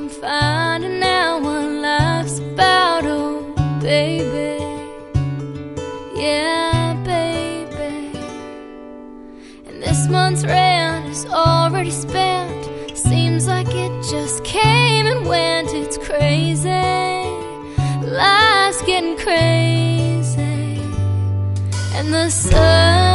I'm finding out what life's about, oh baby. Yeah, baby. And this month's rent is already spent. Seems like it just came and went. It's crazy, life's getting crazy. And the sun